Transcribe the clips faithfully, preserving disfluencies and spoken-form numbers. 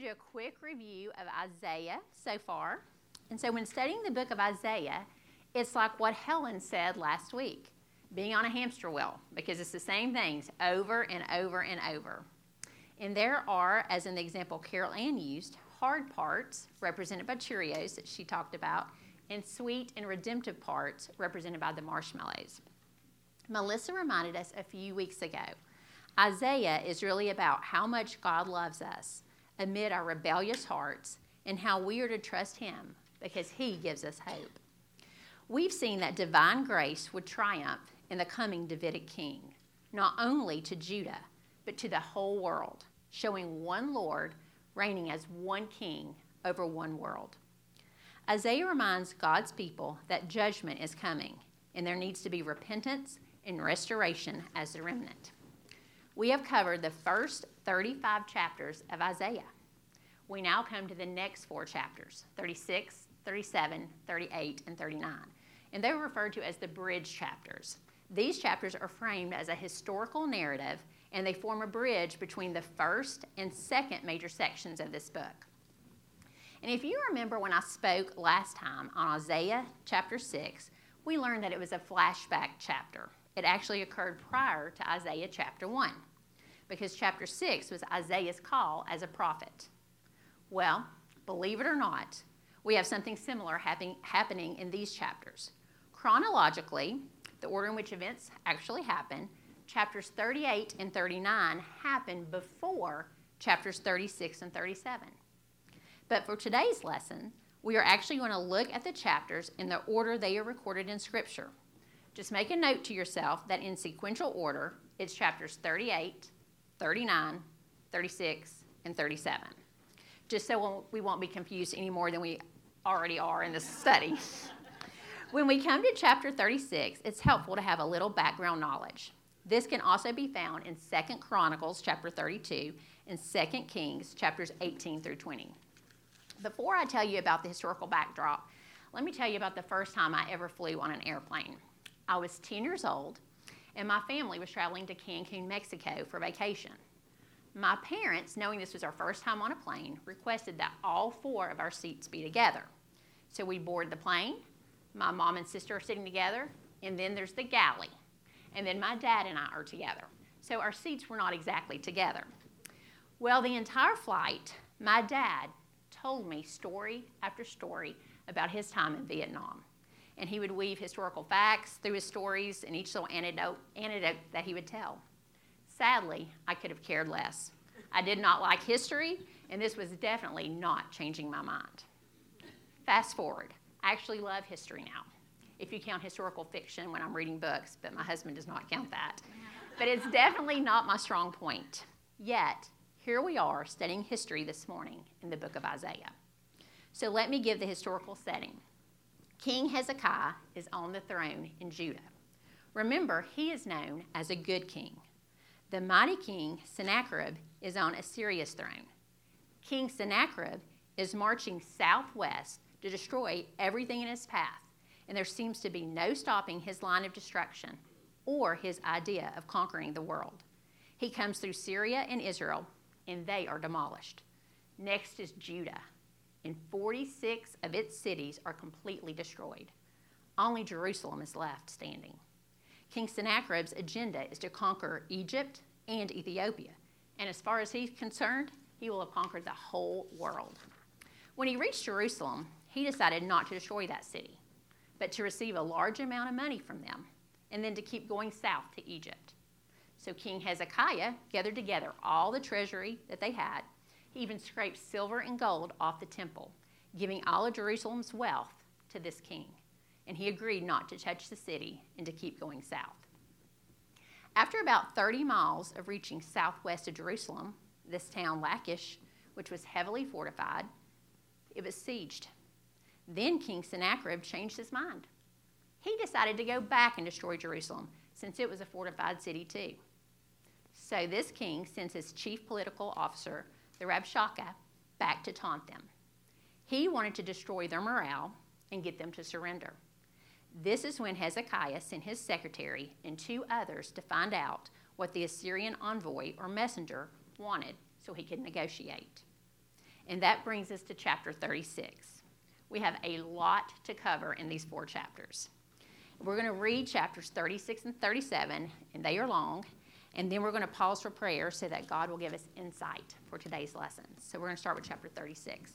do a quick review of Isaiah so far. And so when studying the book of Isaiah, it's like what Helen said last week, being on a hamster wheel, because it's the same things over and over and over. And there are, as in the example Carol Ann used, hard parts represented by Cheerios that she talked about, and sweet and redemptive parts represented by the marshmallows. Melissa reminded us a few weeks ago, Isaiah is really about how much God loves us amid our rebellious hearts and how we are to trust him because he gives us hope. We've seen that divine grace would triumph in the coming Davidic king, not only to Judah, but to the whole world, showing one Lord reigning as one king over one world. Isaiah reminds God's people that judgment is coming, and there needs to be repentance and restoration as the remnant. We have covered the first thirty-five chapters of Isaiah. We now come to the next four chapters, thirty-six, thirty-seven, thirty-eight, and thirty-nine, and they're referred to as the bridge chapters. These chapters are framed as a historical narrative, and they form a bridge between the first and second major sections of this book. And if you remember when I spoke last time on Isaiah chapter six, we learned that it was a flashback chapter. It actually occurred prior to Isaiah chapter one, because chapter six was Isaiah's call as a prophet. Well, believe it or not, we have something similar happen- happening in these chapters. Chronologically, the order in which events actually happen, chapters thirty-eight and thirty-nine happen before chapters thirty-six and thirty-seven. But for today's lesson, we are actually going to look at the chapters in the order they are recorded in Scripture. Just make a note to yourself that in sequential order, it's chapters thirty-eight, thirty-nine, thirty-six, and thirty-seven. Just so we won't be confused any more than we already are in this study. When we come to chapter thirty-six, it's helpful to have a little background knowledge. This can also be found in Second Chronicles chapter thirty-two and Second Kings chapters eighteen through twenty. Before I tell you about the historical backdrop, let me tell you about the first time I ever flew on an airplane. I was ten years old, and my family was traveling to Cancun, Mexico for vacation. My parents, knowing this was our first time on a plane, requested that all four of our seats be together. So we board the plane, my mom and sister are sitting together, and then there's the galley. And then my dad and I are together. So our seats were not exactly together. Well, the entire flight, my dad told me story after story about his time in Vietnam. And he would weave historical facts through his stories and each little anecdote, anecdote that he would tell. Sadly, I could have cared less. I did not like history, and this was definitely not changing my mind. Fast forward, I actually love history now, if you count historical fiction when I'm reading books, but my husband does not count that. But it's definitely not my strong point. Yet, here we are studying history this morning in the book of Isaiah. So let me give the historical setting. King Hezekiah is on the throne in Judah. Remember, he is known as a good king. The mighty king Sennacherib is on Assyria's throne. King Sennacherib is marching southwest to destroy everything in his path, and there seems to be no stopping his line of destruction or his idea of conquering the world. He comes through Syria and Israel, and they are demolished. Next is Judah, and forty-six of its cities are completely destroyed. Only Jerusalem is left standing. King Sennacherib's agenda is to conquer Egypt and Ethiopia, and as far as he's concerned, he will have conquered the whole world. When he reached Jerusalem, he decided not to destroy that city, but to receive a large amount of money from them, and then to keep going south to Egypt. So King Hezekiah gathered together all the treasury that they had. He even scraped silver and gold off the temple, giving all of Jerusalem's wealth to this king. And he agreed not to touch the city and to keep going south. After about thirty miles of reaching southwest of Jerusalem, this town Lachish, which was heavily fortified, it was sieged. Then King Sennacherib changed his mind. He decided to go back and destroy Jerusalem, since it was a fortified city too. So this king sends his chief political officer, the Rabshakeh, back to taunt them. He wanted to destroy their morale and get them to surrender. This is when Hezekiah sent his secretary and two others to find out what the Assyrian envoy or messenger wanted so he could negotiate. And that brings us to chapter thirty-six. We have a lot to cover in these four chapters. We're going to read chapters thirty-six and thirty-seven, and they are long. And then we're going to pause for prayer so that God will give us insight for today's lesson. So we're going to start with chapter thirty-six.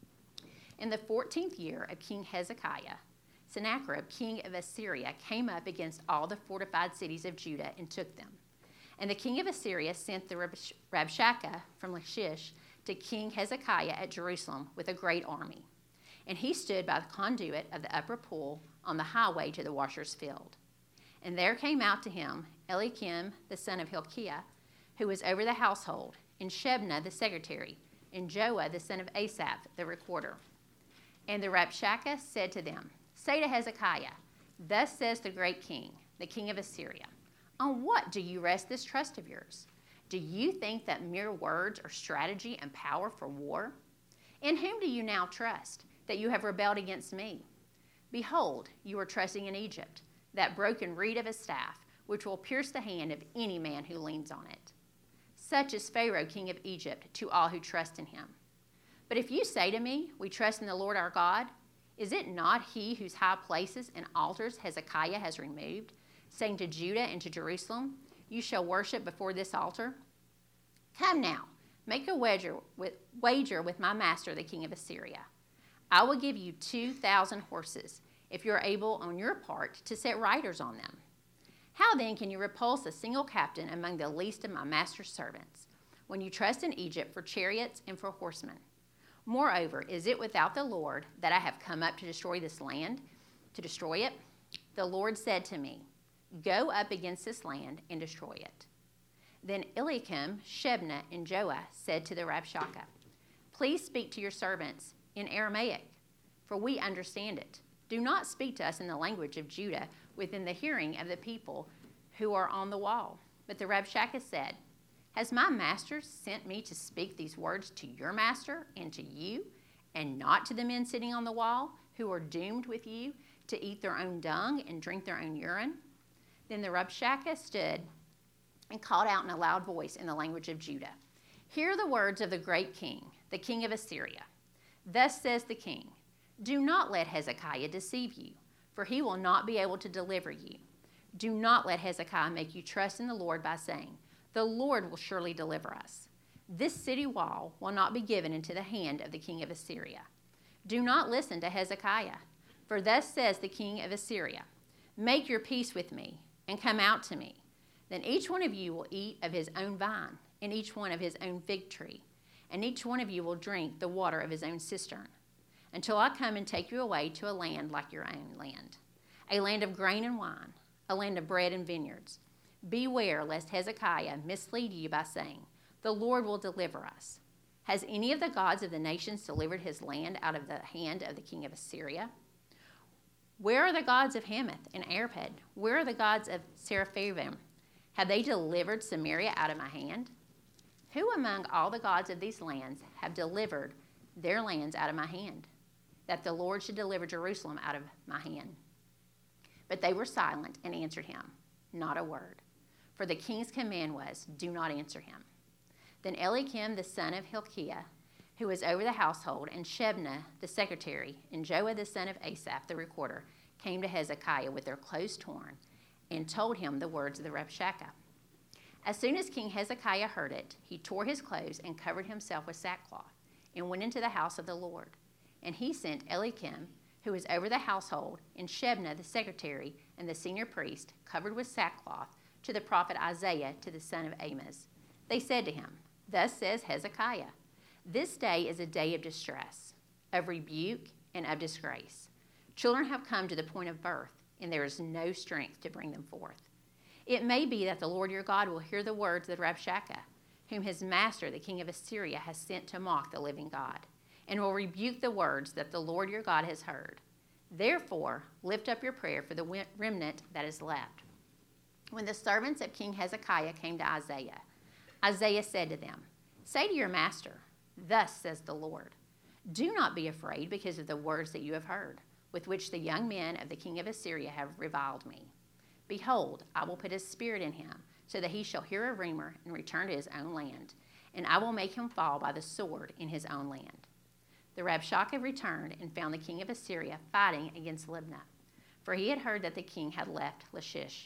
In the fourteenth year of King Hezekiah, Sennacherib, king of Assyria, came up against all the fortified cities of Judah and took them. And the king of Assyria sent the Rabshakeh from Lachish to King Hezekiah at Jerusalem with a great army. And he stood by the conduit of the upper pool on the highway to the washer's field. And there came out to him Eliakim, the son of Hilkiah, who was over the household, and Shebna, the secretary, and Joah, the son of Asaph, the recorder. And the Rabshakeh said to them, Say to Hezekiah, Thus says the great king, the king of Assyria, On what do you rest this trust of yours? Do you think that mere words are strategy and power for war? In whom do you now trust, that you have rebelled against me? Behold, you are trusting in Egypt, that broken reed of a staff, which will pierce the hand of any man who leans on it. Such is Pharaoh, king of Egypt, to all who trust in him. But if you say to me, We trust in the Lord our God, is it not he whose high places and altars Hezekiah has removed, saying to Judah and to Jerusalem, You shall worship before this altar? Come now, make a wager with, wager with my master, the king of Assyria. I will give you two thousand horses, if you are able on your part to set riders on them. How then can you repulse a single captain among the least of my master's servants, when you trust in Egypt for chariots and for horsemen? Moreover, is it without the Lord that I have come up to destroy this land, to destroy it? The Lord said to me, Go up against this land and destroy it. Then Eliakim, Shebna, and Joah said to the Rabshakeh, Please speak to your servants in Aramaic, for we understand it. Do not speak to us in the language of Judah within the hearing of the people who are on the wall. But the Rabshakeh said, Has my master sent me to speak these words to your master and to you, and not to the men sitting on the wall, who are doomed with you to eat their own dung and drink their own urine? Then the Rabshakeh stood and called out in a loud voice in the language of Judah, Hear the words of the great king, the king of Assyria. Thus says the king, Do not let Hezekiah deceive you, for he will not be able to deliver you. Do not let Hezekiah make you trust in the Lord by saying, The Lord will surely deliver us. This city wall will not be given into the hand of the king of Assyria. Do not listen to Hezekiah, for thus says the king of Assyria, Make your peace with me, and come out to me. Then each one of you will eat of his own vine, and each one of his own fig tree, and each one of you will drink the water of his own cistern, until I come and take you away to a land like your own land, a land of grain and wine, a land of bread and vineyards. Beware lest Hezekiah mislead you by saying, The Lord will deliver us. Has any of the gods of the nations delivered his land out of the hand of the king of Assyria? Where are the gods of Hamath and Arpad? Where are the gods of Sepharvaim? Have they delivered Samaria out of my hand? Who among all the gods of these lands have delivered their lands out of my hand, that the Lord should deliver Jerusalem out of my hand? But they were silent and answered him, not a word. For the king's command was, Do not answer him. Then Eliakim, the son of Hilkiah, who was over the household, and Shebna, the secretary, and Joah, the son of Asaph, the recorder, came to Hezekiah with their clothes torn, and told him the words of the Rabshakeh. As soon as King Hezekiah heard it, he tore his clothes and covered himself with sackcloth, and went into the house of the Lord. And he sent Eliakim, who was over the household, and Shebna, the secretary, and the senior priest, covered with sackcloth, to the prophet Isaiah, to the son of Amoz. They said to him, Thus says Hezekiah, This day is a day of distress, of rebuke, and of disgrace. Children have come to the point of birth, and there is no strength to bring them forth. It may be that the Lord your God will hear the words of the Rabshakeh, whom his master, the king of Assyria, has sent to mock the living God, and will rebuke the words that the Lord your God has heard. Therefore, lift up your prayer for the remnant that is left. When the servants of King Hezekiah came to Isaiah, Isaiah said to them, Say to your master, Thus says the Lord, Do not be afraid because of the words that you have heard, with which the young men of the king of Assyria have reviled me. Behold, I will put a spirit in him, so that he shall hear a rumor and return to his own land, and I will make him fall by the sword in his own land. The Rabshakeh returned and found the king of Assyria fighting against Libnah, for he had heard that the king had left Lachish.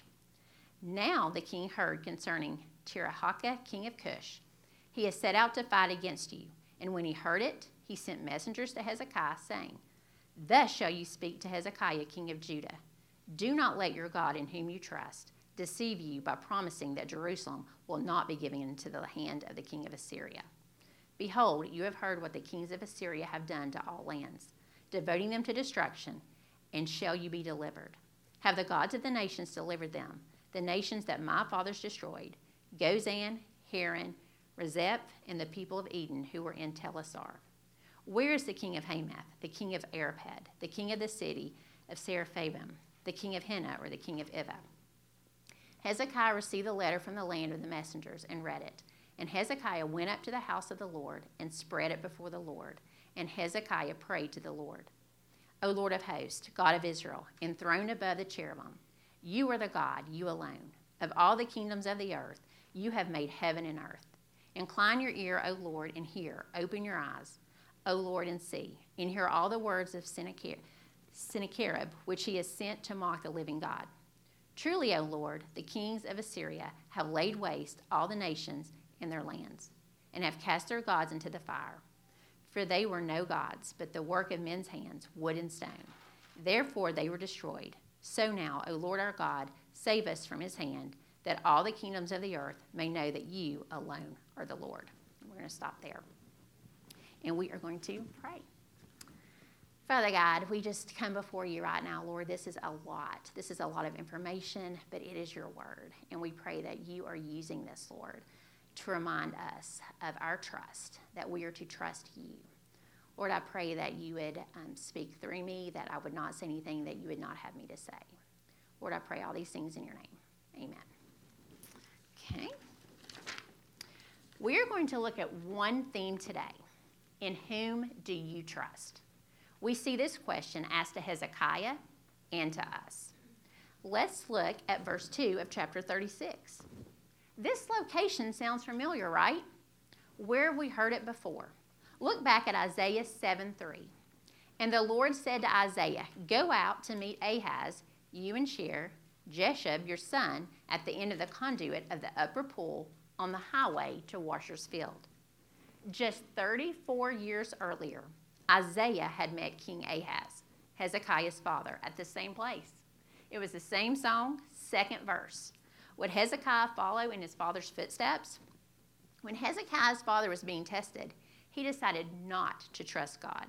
Now the king heard concerning Tirhakah, king of Cush. He has set out to fight against you. And when he heard it, he sent messengers to Hezekiah, saying, Thus shall you speak to Hezekiah, king of Judah. Do not let your God, in whom you trust, deceive you by promising that Jerusalem will not be given into the hand of the king of Assyria. Behold, you have heard what the kings of Assyria have done to all lands, devoting them to destruction, and shall you be delivered? Have the gods of the nations delivered them, the nations that my fathers destroyed, Gozan, Haran, Rezeph, and the people of Eden who were in Telassar? Where is the king of Hamath, the king of Arpad, the king of the city of Seraphim, the king of Hena, or the king of Ivah? Hezekiah received the letter from the land of the messengers and read it. And Hezekiah went up to the house of the Lord and spread it before the Lord. And Hezekiah prayed to the Lord. O Lord of hosts, God of Israel, enthroned above the cherubim, you are the God, you alone. Of all the kingdoms of the earth, you have made heaven and earth. Incline your ear, O Lord, and hear. Open your eyes, O Lord, and see. And hear all the words of Sennacherib, which he has sent to mock the living God. Truly, O Lord, the kings of Assyria have laid waste all the nations in their lands, and have cast their gods into the fire. For they were no gods, but the work of men's hands, wood and stone. Therefore they were destroyed. So now, O Lord our God, save us from his hand, that all the kingdoms of the earth may know that you alone are the Lord. We're going to stop there. And we are going to pray. Father God, we just come before you right now, Lord. This is a lot. This is a lot of information, but it is your word. And we pray that you are using this, Lord, to remind us of our trust, that we are to trust you. Lord, I pray that you would um, speak through me, that I would not say anything that you would not have me to say. Lord, I pray all these things in your name. Amen. Okay. We are going to look at one theme today. In whom do you trust? We see this question asked to Hezekiah and to us. Let's look at verse two of chapter thirty-six. This location sounds familiar, right? Where have we heard it before? Look back at Isaiah seven three. And the Lord said to Isaiah, Go out to meet Ahaz, you and Shear, Jeshub, your son, at the end of the conduit of the upper pool on the highway to Washer's Field. Just thirty-four years earlier, Isaiah had met King Ahaz, Hezekiah's father, at the same place. It was the same song, second verse. Would Hezekiah follow in his father's footsteps? When Hezekiah's father was being tested, he decided not to trust God.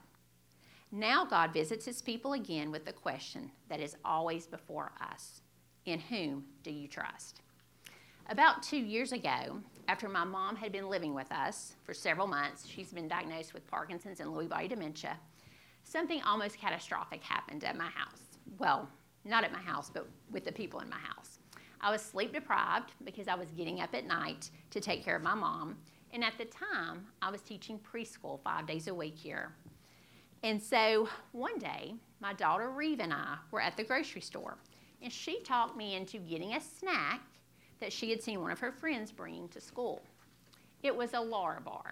Now God visits his people again with the question that is always before us. In whom do you trust? About two years ago, after my mom had been living with us for several months, she's been diagnosed with Parkinson's and Lewy body dementia, something almost catastrophic happened at my house. Well, not at my house, but with the people in my house. I was sleep deprived because I was getting up at night to take care of my mom. And at the time, I was teaching preschool five days a week here. And so one day, my daughter Reeve and I were at the grocery store. And she talked me into getting a snack that she had seen one of her friends bringing to school. It was a Larabar.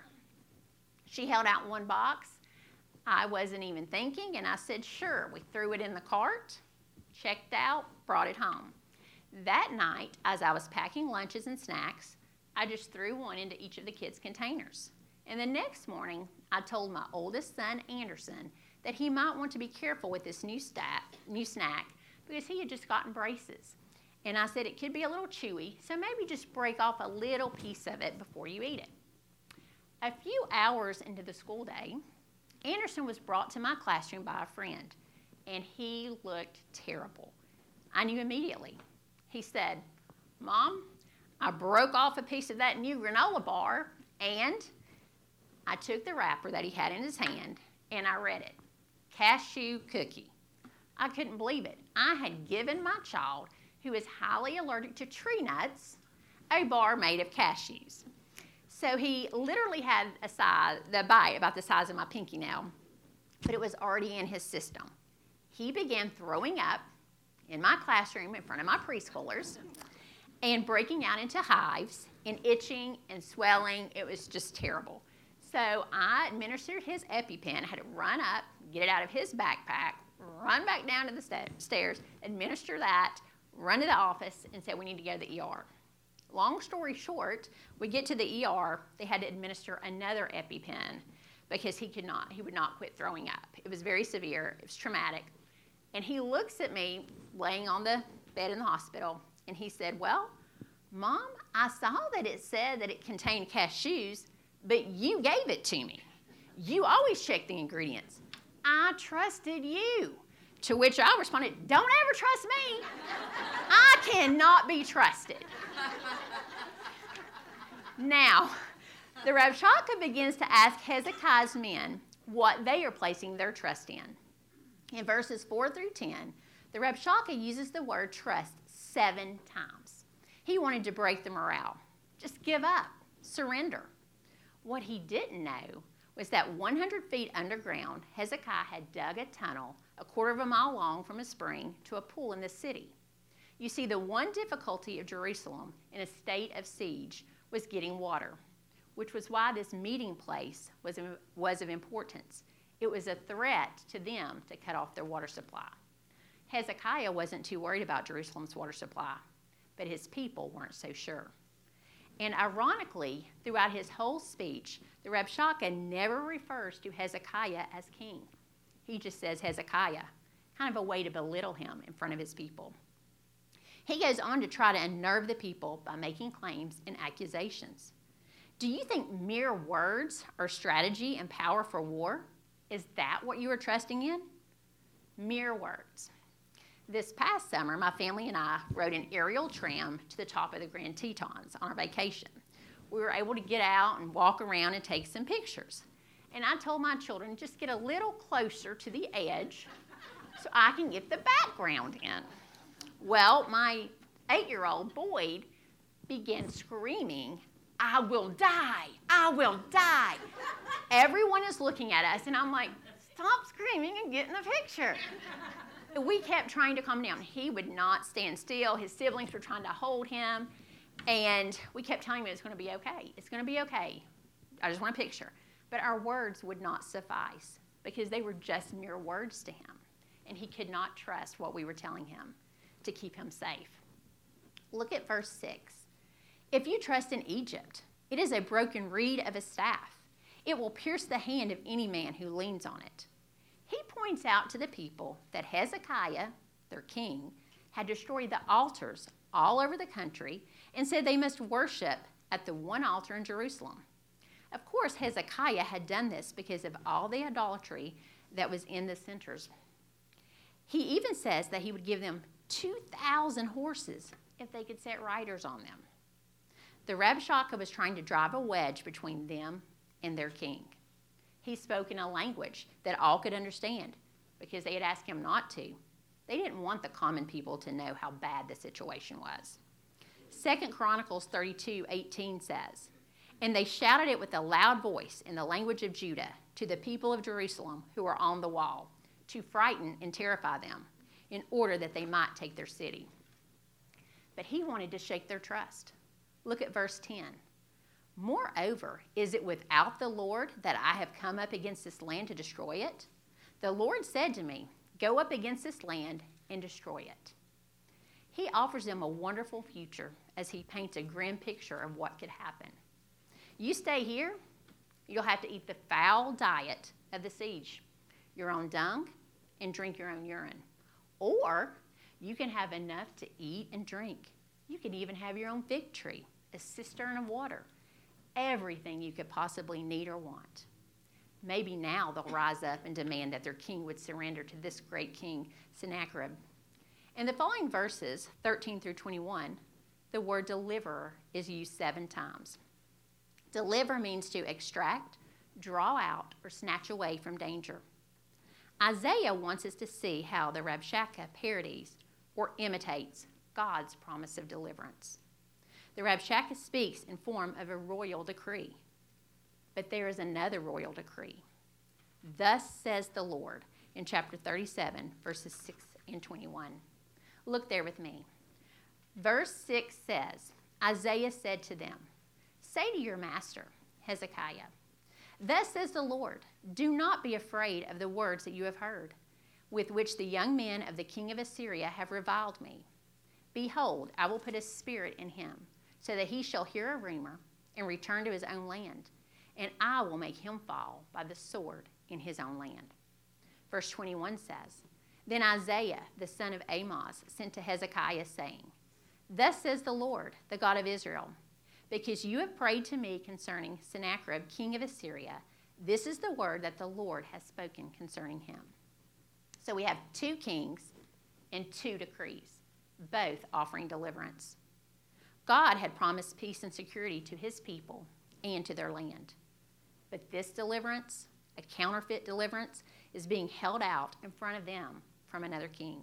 She held out one box. I wasn't even thinking, and I said, sure. We threw it in the cart, checked out, brought it home. That night, as I was packing lunches and snacks, I just threw one into each of the kids' containers. And the next morning, I told my oldest son, Anderson, that he might want to be careful with this new, stack, new snack because he had just gotten braces. And I said it could be a little chewy, so maybe just break off a little piece of it before you eat it. A few hours into the school day, Anderson was brought to my classroom by a friend, and he looked terrible. I knew immediately. He said, Mom, I broke off a piece of that new granola bar, and I took the wrapper that he had in his hand, and I read it, cashew cookie. I couldn't believe it. I had given my child, who is highly allergic to tree nuts, a bar made of cashews. So he literally had a size, the bite about the size of my pinky nail, but it was already in his system. He began throwing up in my classroom in front of my preschoolers and breaking out into hives and itching and swelling. It was just terrible. So I administered his EpiPen. I had to run up, get it out of his backpack, run back down to the sta- stairs, administer that, run to the office, and say, we need to go to the E R. Long story short, we get to the E R. They had to administer another EpiPen because he could not, he would not quit throwing up. It was very severe. It was traumatic. And he looks at me laying on the bed in the hospital, and he said, well, Mom, I saw that it said that it contained cashews, but you gave it to me. You always check the ingredients. I trusted you. To which I responded, don't ever trust me. I cannot be trusted. Now, the Rabshakeh begins to ask Hezekiah's men what they are placing their trust in. In verses four through ten, the Rabshakeh uses the word trust seven times. He wanted to break the morale. Just give up. Surrender. What he didn't know was that one hundred feet underground, Hezekiah had dug a tunnel a quarter of a mile long from a spring to a pool in the city. You see, the one difficulty of Jerusalem in a state of siege was getting water, which was why this meeting place was, was of importance. It was a threat to them to cut off their water supply. Hezekiah wasn't too worried about Jerusalem's water supply, but his people weren't so sure. And ironically, throughout his whole speech, the Rabshakeh never refers to Hezekiah as king. He just says Hezekiah, kind of a way to belittle him in front of his people. He goes on to try to unnerve the people by making claims and accusations. Do you think mere words are strategy and power for war? Is that what you are trusting in? Mere words. This past summer, my family and I rode an aerial tram to the top of the Grand Tetons on our vacation. We were able to get out and walk around and take some pictures. And I told my children, just get a little closer to the edge so I can get the background in. Well, my eight-year-old Boyd began screaming, I will die, I will die. Everyone is looking at us, and I'm like, stop screaming and get in the picture. We kept trying to calm down. He would not stand still. His siblings were trying to hold him, and we kept telling him it's going to be okay. It's going to be okay. I just want a picture. But our words would not suffice because they were just mere words to him, and he could not trust what we were telling him to keep him safe. Look at verse six. If you trust in Egypt, it is a broken reed of a staff. It will pierce the hand of any man who leans on it. He points out to the people that Hezekiah, their king, had destroyed the altars all over the country and said they must worship at the one altar in Jerusalem. Of course, Hezekiah had done this because of all the idolatry that was in the centers. He even says that he would give them two thousand horses if they could set riders on them. The Rabshakeh was trying to drive a wedge between them and their king. He spoke in a language that all could understand because they had asked him not to. They didn't want the common people to know how bad the situation was. Second Chronicles thirty-two eighteen says, and they shouted it with a loud voice in the language of Judah to the people of Jerusalem who were on the wall, to frighten and terrify them, in order that they might take their city. But he wanted to shake their trust. Look at verse ten. Moreover, is it without the Lord that I have come up against this land to destroy it? The Lord said to me, go up against this land and destroy it. He offers them a wonderful future as he paints a grim picture of what could happen. You stay here, you'll have to eat the foul diet of the siege, your own dung, and drink your own urine. Or you can have enough to eat and drink. You can even have your own fig tree, a cistern of water, everything you could possibly need or want. Maybe now they'll rise up and demand that their king would surrender to this great king, Sennacherib. In the following verses, thirteen through twenty-one, the word deliverer is used seven times. Deliver means to extract, draw out, or snatch away from danger. Isaiah wants us to see how the Rabshakeh parodies or imitates God's promise of deliverance. The Rabshakeh speaks in form of a royal decree. But there is another royal decree. Thus says the Lord in chapter thirty-seven, verses six and twenty-one. Look there with me. Verse six says, Isaiah said to them, say to your master, Hezekiah, Thus says the Lord, do not be afraid of the words that you have heard, with which the young men of the king of Assyria have reviled me. Behold, I will put a spirit in him, so that he shall hear a rumor and return to his own land, and I will make him fall by the sword in his own land. Verse twenty-one says, Then Isaiah, the son of Amoz, sent to Hezekiah, saying, Thus says the Lord, the God of Israel, because you have prayed to me concerning Sennacherib, king of Assyria, this is the word that the Lord has spoken concerning him. So we have two kings and two decrees, both offering deliverance. God had promised peace and security to his people and to their land. But this deliverance, a counterfeit deliverance, is being held out in front of them from another king.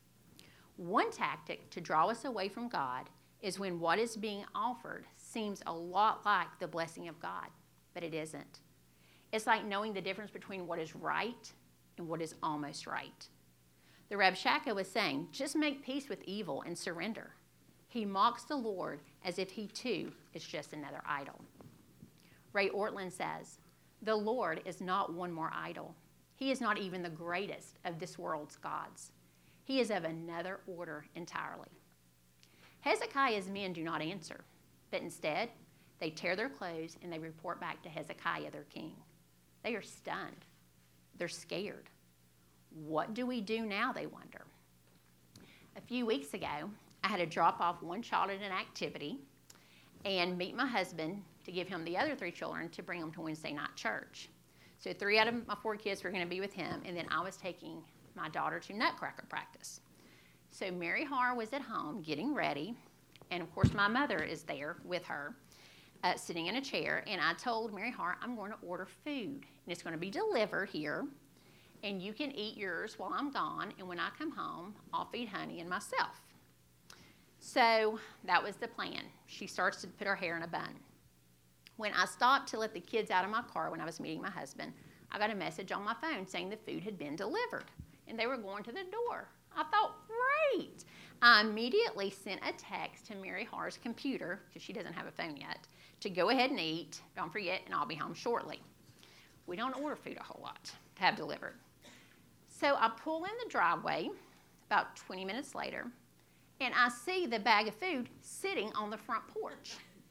One tactic to draw us away from God is when what is being offered seems a lot like the blessing of God, but it isn't. It's like knowing the difference between what is right and what is almost right. The Rabshakeh was saying, just make peace with evil and surrender. He mocks the Lord as if he too is just another idol. Ray Ortlund says, the Lord is not one more idol. He is not even the greatest of this world's gods. He is of another order entirely. Hezekiah's men do not answer, but instead, they tear their clothes and they report back to Hezekiah, their king. They are stunned. They're scared. What do we do now, they wonder. A few weeks ago, I had to drop off one child at an activity and meet my husband to give him the other three children to bring them to Wednesday night church. So three out of my four kids were going to be with him, and then I was taking my daughter to Nutcracker practice. So Mary Har was at home getting ready, and of course my mother is there with her, uh, sitting in a chair, and I told Mary Har, I'm going to order food, and it's going to be delivered here, and you can eat yours while I'm gone, and when I come home, I'll feed Honey and myself. So that was the plan. She starts to put her hair in a bun. When I stopped to let the kids out of my car when I was meeting my husband, I got a message on my phone saying the food had been delivered, and they were going to the door. I thought, great. I immediately sent a text to Mary Har's computer, because she doesn't have a phone yet, to go ahead and eat, don't forget, and I'll be home shortly. We don't order food a whole lot to have delivered. So I pull in the driveway about twenty minutes later, and I see the bag of food sitting on the front porch.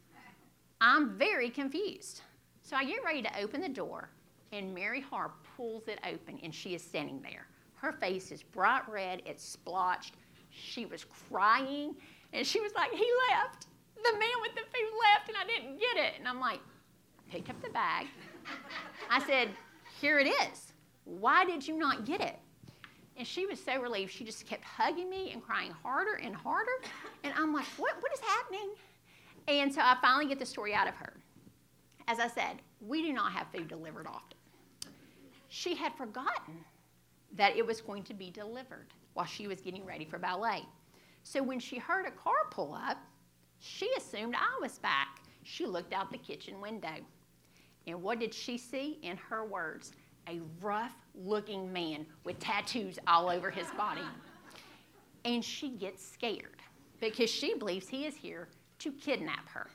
I'm very confused. So I get ready to open the door, and Mary Har pulls it open, and she is standing there. Her face is bright red, it's splotched. She was crying, and she was like, he left. The man with the food left, and I didn't get it. And I'm like, I picked up the bag. I said, here it is. Why did you not get it? And she was so relieved. She just kept hugging me and crying harder and harder. And I'm like, what, what is happening? And so I finally get the story out of her. As I said, we do not have food delivered often. She had forgotten that it was going to be delivered while she was getting ready for ballet. So when she heard a car pull up, she assumed I was back. She looked out the kitchen window. And what did she see? In her words, a rough-looking man with tattoos all over his body. And she gets scared because she believes he is here to kidnap her.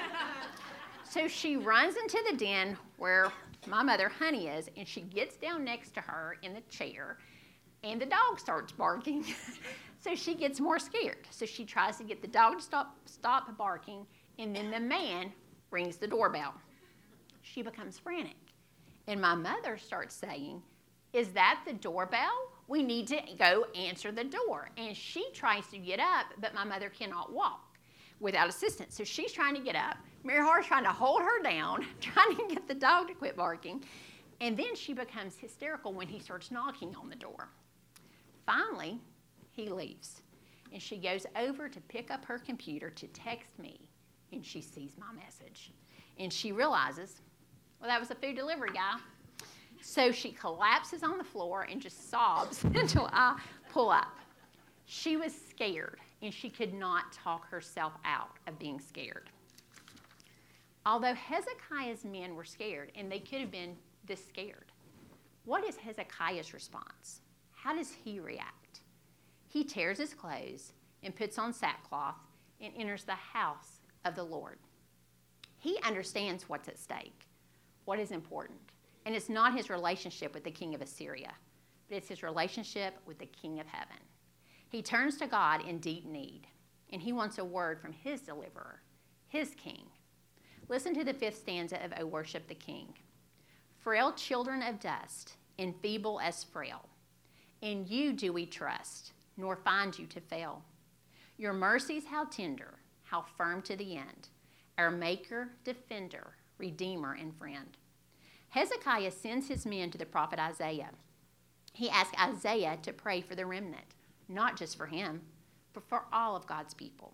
So she runs into the den where my mother, Honey, is, and she gets down next to her in the chair, and the dog starts barking. So she gets more scared. So she tries to get the dog to stop, stop barking, and then the man rings the doorbell. She becomes frantic. And my mother starts saying, is that the doorbell? We need to go answer the door. And she tries to get up, but my mother cannot walk without assistance. So she's trying to get up. Mary Har's trying to hold her down, trying to get the dog to quit barking. And then she becomes hysterical when he starts knocking on the door. Finally, he leaves. And she goes over to pick up her computer to text me, and she sees my message. And she realizes, well, that was a food delivery guy. So she collapses on the floor and just sobs until I pull up. She was scared, and she could not talk herself out of being scared. Although Hezekiah's men were scared, and they could have been this scared, what is Hezekiah's response? How does he react? He tears his clothes and puts on sackcloth and enters the house of the Lord. He understands what's at stake. what is important. And it's not his relationship with the king of Assyria, but it's his relationship with the King of heaven. He turns to God in deep need, and he wants a word from his deliverer, his king. Listen to the fifth stanza of O Worship the King. Frail children of dust, and feeble as frail, in you do we trust, nor find you to fail. Your mercies how tender, how firm to the end, our maker, defender, redeemer, and friend. Hezekiah sends his men to the prophet Isaiah. He asks Isaiah to pray for the remnant, not just for him, but for all of God's people.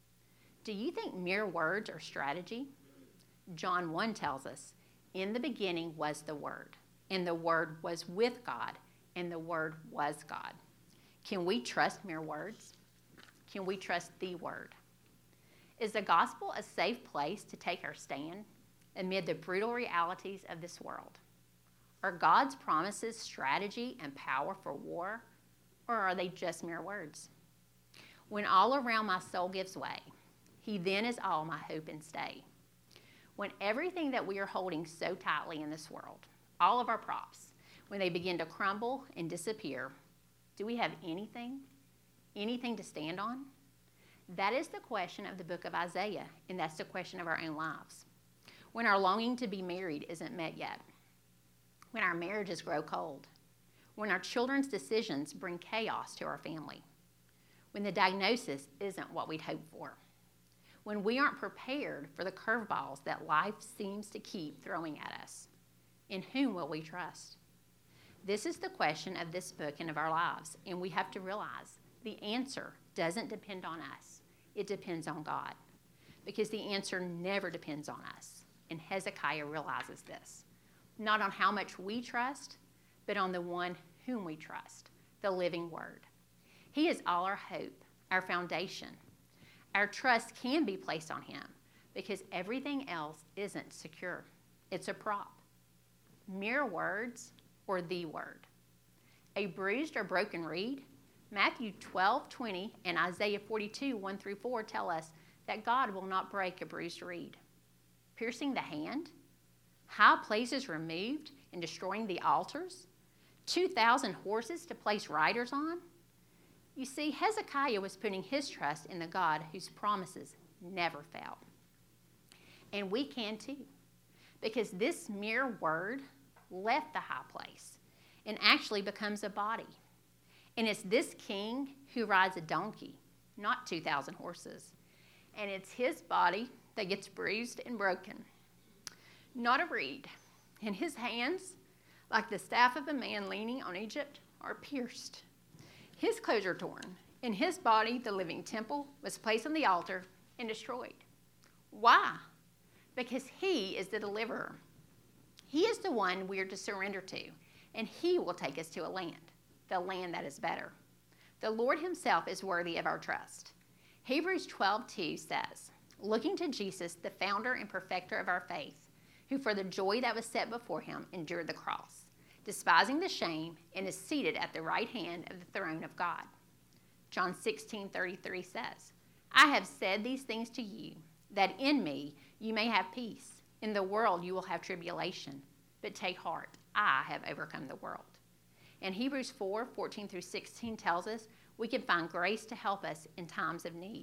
Do you think mere words are strategy? John one tells us, in the beginning was the Word, and the Word was with God, and the Word was God. Can we trust mere words? Can we trust the Word? Is the gospel a safe place to take our stand amid the brutal realities of this world? Are God's promises strategy and power for war, or are they just mere words? When all around my soul gives way, he then is all my hope and stay. When everything that we are holding so tightly in this world, all of our props, when they begin to crumble and disappear, do we have anything, anything to stand on? That is the question of the book of Isaiah, and that's the question of our own lives. When our longing to be married isn't met yet, when our marriages grow cold, when our children's decisions bring chaos to our family, when the diagnosis isn't what we'd hoped for, when we aren't prepared for the curveballs that life seems to keep throwing at us, in whom will we trust? This is the question of this book and of our lives, and we have to realize the answer doesn't depend on us. It depends on God, because the answer never depends on us, and Hezekiah realizes this. Not on how much we trust, but on the one whom we trust, the living Word. He is all our hope, our foundation. Our trust can be placed on him because everything else isn't secure. It's a prop. Mere words or the Word. A bruised or broken reed? Matthew twelve twenty and Isaiah forty-two, one through four tell us that God will not break a bruised reed. Piercing the hand? High places removed and destroying the altars? two thousand horses to place riders on? You see, Hezekiah was putting his trust in the God whose promises never fail. And we can too, because this mere word left the high place and actually becomes a body. And it's this king who rides a donkey, not two thousand horses. And it's his body that gets bruised and broken, not a reed. And his hands, like the staff of a man leaning on Egypt, are pierced. His clothes are torn. In his body, the living temple was placed on the altar and destroyed. Why? Because he is the deliverer. He is the one we are to surrender to, and he will take us to a land, the land that is better. The Lord himself is worthy of our trust. Hebrews twelve two says, looking to Jesus, the founder and perfecter of our faith, who for the joy that was set before him endured the cross, despising the shame, and is seated at the right hand of the throne of God. John sixteen thirty-three says, I have said these things to you, that in me you may have peace. In the world you will have tribulation, but take heart, I have overcome the world. And Hebrews four fourteen through sixteen tells us we can find grace to help us in times of need.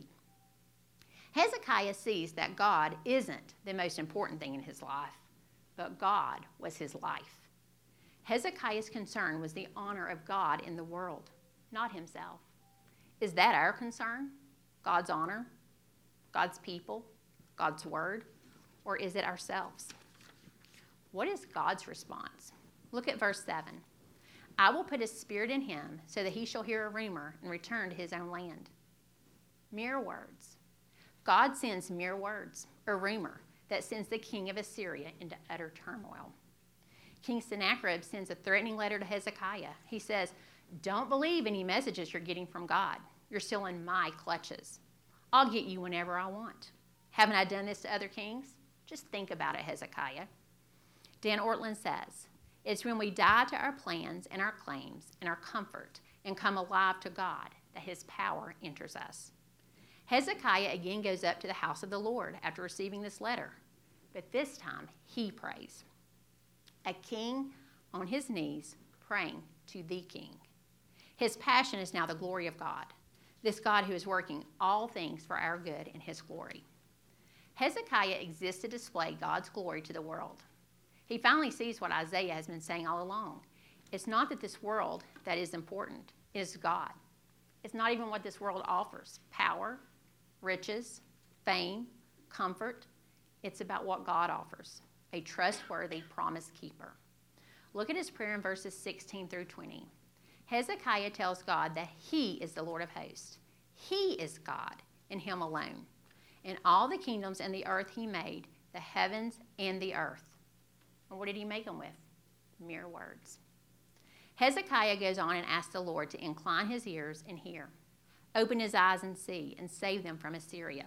Hezekiah sees that God isn't the most important thing in his life, but God was his life. Hezekiah's concern was the honor of God in the world, not himself. Is that our concern? God's honor? God's people? God's word? Or is it ourselves? What is God's response? Look at verse seven. I will put a spirit in him so that he shall hear a rumor and return to his own land. Mere words. God sends mere words, a rumor that sends the king of Assyria into utter turmoil. King Sennacherib sends a threatening letter to Hezekiah. He says, don't believe any messages you're getting from God. You're still in my clutches. I'll get you whenever I want. Haven't I done this to other kings? Just think about it, Hezekiah. Dan Ortland says, it's when we die to our plans and our claims and our comfort and come alive to God that his power enters us. Hezekiah again goes up to the house of the Lord after receiving this letter, but this time he prays. a king on his knees praying to the king. His passion is now the glory of God, this God who is working all things for our good in his glory. Hezekiah exists to display God's glory to the world. He finally sees what Isaiah has been saying all along. It's not that this world that is important, it is God. It's not even what this world offers, power, riches, fame, comfort. It's about what God offers, a trustworthy promise keeper. Look at his prayer in verses sixteen through twenty. Hezekiah tells God that he is the Lord of hosts. He is God, and him alone. And all the kingdoms and the earth he made, the heavens and the earth. And what did he make them with? Mere words. Hezekiah goes on and asks the Lord to incline his ears and hear, open his eyes and see, and save them from Assyria.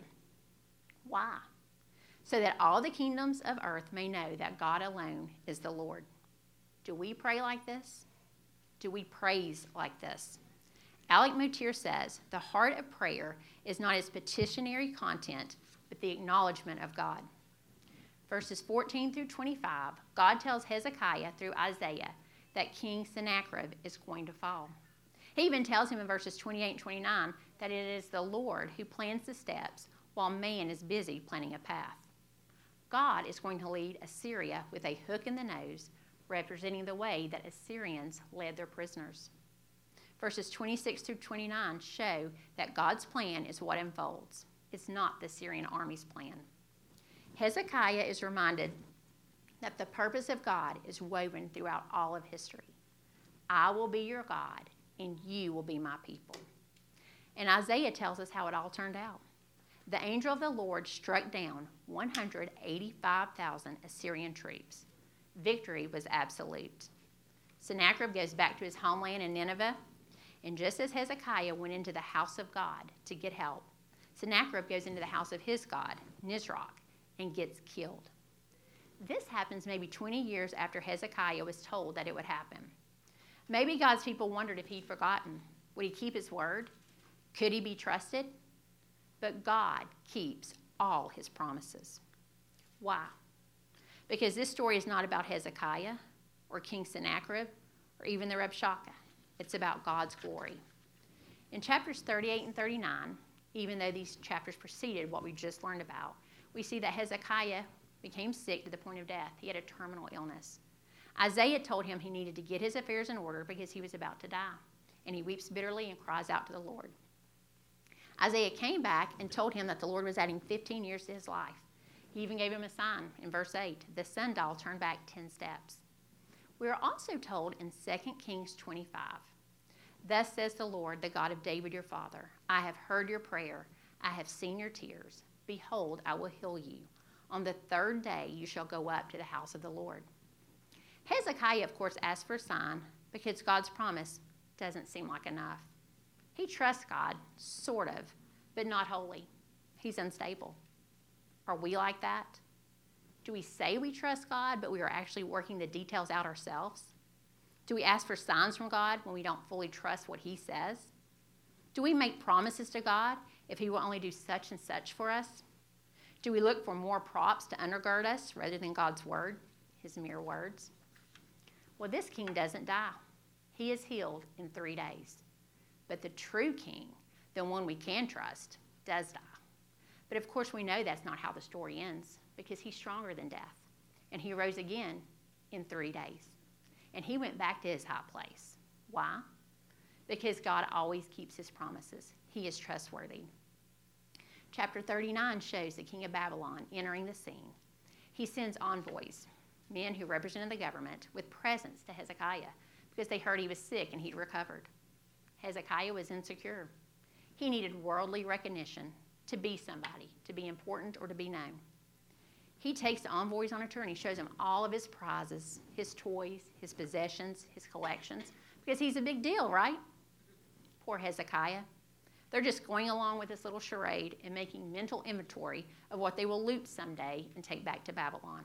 Why? So that all the kingdoms of earth may know that God alone is the Lord. Do we pray like this? Do we praise like this? Alec Motyer says, the heart of prayer is not its petitionary content, but the acknowledgement of God. Verses fourteen through twenty-five, God tells Hezekiah through Isaiah that King Sennacherib is going to fall. He even tells him in verses twenty-eight and twenty-nine that it is the Lord who plans the steps while man is busy planning a path. God is going to lead Assyria with a hook in the nose, representing the way that Assyrians led their prisoners. Verses twenty-six through twenty-nine show that God's plan is what unfolds. It's not the Syrian army's plan. Hezekiah is reminded that the purpose of God is woven throughout all of history. I will be your God, and you will be my people. And Isaiah tells us how it all turned out. The angel of the Lord struck down one hundred eighty-five thousand Assyrian troops. Victory was absolute. Sennacherib goes back to his homeland in Nineveh, and just as Hezekiah went into the house of God to get help, Sennacherib goes into the house of his god, Nisroch, and gets killed. This happens maybe twenty years after Hezekiah was told that it would happen. Maybe God's people wondered if he'd forgotten. Would he keep his word? Could he be trusted? But God keeps all his promises. Why? Because this story is not about Hezekiah or King Sennacherib or even the Rabshakeh. It's about God's glory. In chapters thirty-eight and thirty-nine, even though these chapters preceded what we just learned about, we see that Hezekiah became sick to the point of death. He had a terminal illness. Isaiah told him he needed to get his affairs in order because he was about to die. And he weeps bitterly and cries out to the Lord. Isaiah came back and told him that the Lord was adding fifteen years to his life. He even gave him a sign in verse eight. The sundial turned back ten steps. We are also told in Second Kings twenty-five, thus says the Lord, the God of David your father, I have heard your prayer. I have seen your tears. Behold, I will heal you. On the third day you shall go up to the house of the Lord. Hezekiah, of course, asked for a sign because God's promise doesn't seem like enough. He trusts God, sort of, but not wholly. He's unstable. Are we like that? Do we say we trust God, but we are actually working the details out ourselves? Do we ask for signs from God when we don't fully trust what he says? Do we make promises to God if he will only do such and such for us? Do we look for more props to undergird us rather than God's word, his mere words? Well, this king doesn't die. He is healed in three days. But the true king, the one we can trust, does die. But of course, we know that's not how the story ends because he's stronger than death. And he rose again in three days. And he went back to his high place. Why? Because God always keeps his promises. He is trustworthy. Chapter thirty-nine shows the king of Babylon entering the scene. He sends envoys, men who represented the government, with presents to Hezekiah because they heard he was sick and he'd recovered. Hezekiah was insecure. He needed worldly recognition to be somebody, to be important or to be known. He takes the envoys on a tour and he shows them all of his prizes, his toys, his possessions, his collections, because he's a big deal, right? Poor Hezekiah. They're just going along with this little charade and making mental inventory of what they will loot someday and take back to Babylon.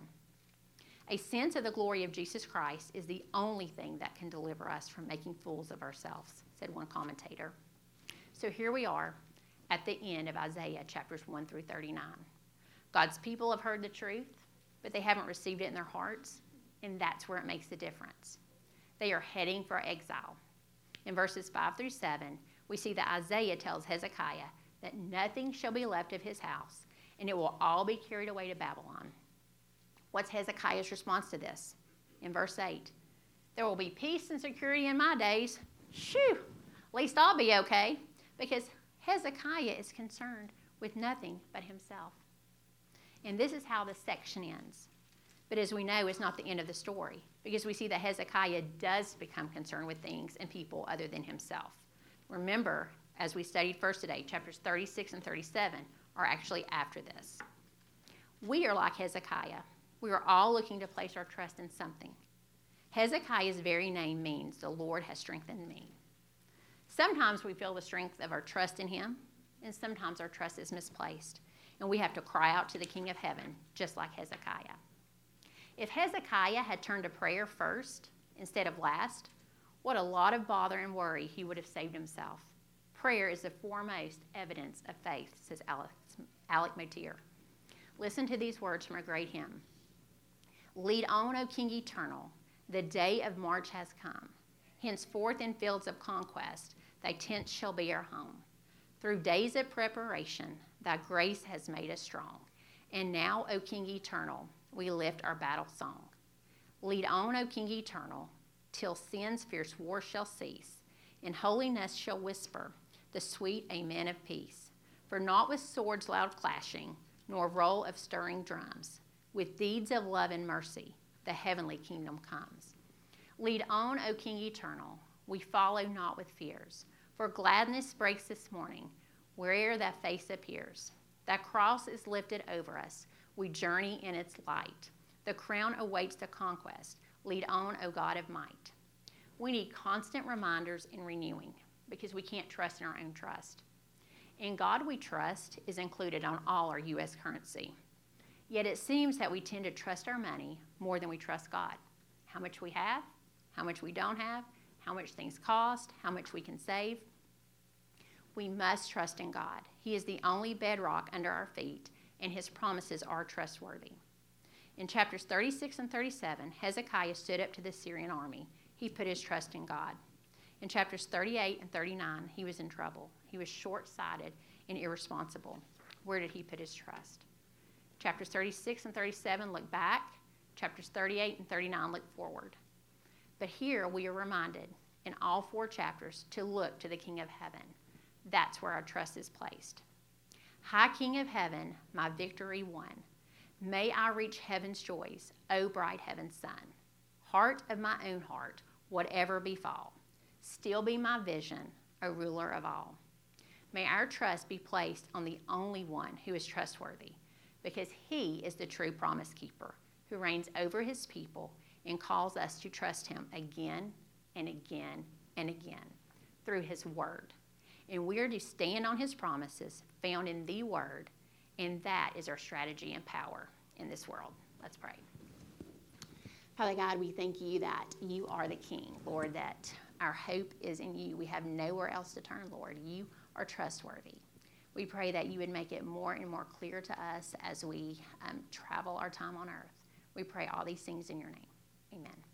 A sense of the glory of Jesus Christ is the only thing that can deliver us from making fools of ourselves, said one commentator. So here we are at the end of Isaiah chapters one through thirty-nine. God's people have heard the truth, but they haven't received it in their hearts, And that's where it makes a difference. They are heading for exile. In verses five through seven, we see that Isaiah tells Hezekiah that nothing shall be left of his house, and it will all be carried away to Babylon. What's Hezekiah's response to this? In verse eight, there will be peace and security in my days. Shoo! At least I'll be okay. Because Hezekiah is concerned with nothing but himself. And this is how the section ends. But as we know, it's not the end of the story, because we see that Hezekiah does become concerned with things and people other than himself. Remember, as we studied first today, chapters thirty-six and thirty-seven are actually after this. We are like Hezekiah. We are all looking to place our trust in something. Hezekiah's very name means the Lord has strengthened me. Sometimes we feel the strength of our trust in him, and sometimes our trust is misplaced, and we have to cry out to the King of Heaven, just like Hezekiah. If Hezekiah had turned to prayer first instead of last, what a lot of bother and worry he would have saved himself. Prayer is the foremost evidence of faith, says Alec Motyer. Listen to these words from a great hymn. Lead on, O King eternal, the day of March has come. Henceforth in fields of conquest, thy tent shall be our home. Through days of preparation, thy grace has made us strong. And now, O King eternal, we lift our battle song. Lead on, O King eternal, till sin's fierce war shall cease, and holiness shall whisper the sweet amen of peace. For not with swords loud clashing, nor roll of stirring drums, with deeds of love and mercy, the heavenly kingdom comes. Lead on, O King eternal, we follow not with fears, for gladness breaks this morning, where'er thy face appears. Thy cross is lifted over us, we journey in its light. The crown awaits the conquest. Lead on, O God of might. We need constant reminders and renewing, because we can't trust in our own trust. In God we trust is included on all our U S currency. Yet it seems that we tend to trust our money more than we trust God. How much we have, how much we don't have, how much things cost, how much we can save. We must trust in God. He is the only bedrock under our feet, and his promises are trustworthy. In chapters thirty-six and thirty-seven, Hezekiah stood up to the Syrian army. He put his trust in God. In chapters thirty-eight and thirty-nine, he was in trouble. He was short-sighted and irresponsible. Where did he put his trust? Chapters thirty-six and thirty-seven look back. Chapters thirty-eight and thirty-nine look forward. But here we are reminded in all four chapters to look to the King of Heaven. That's where our trust is placed. High King of Heaven, my victory won. May I reach heaven's joys, O bright heaven's sun. Heart of my own heart, whatever befall, still be my vision, O ruler of all. May our trust be placed on the only one who is trustworthy, because he is the true promise keeper who reigns over his people and calls us to trust him again and again and again through his word. And we are to stand on his promises found in the word, and that is our strategy and power in this world. Let's pray. Father God, we thank you that you are the King, Lord, that our hope is in you. We have nowhere else to turn, Lord. You are trustworthy. We pray that you would make it more and more clear to us as we um, travel our time on earth. We pray all these things in your name. Amen.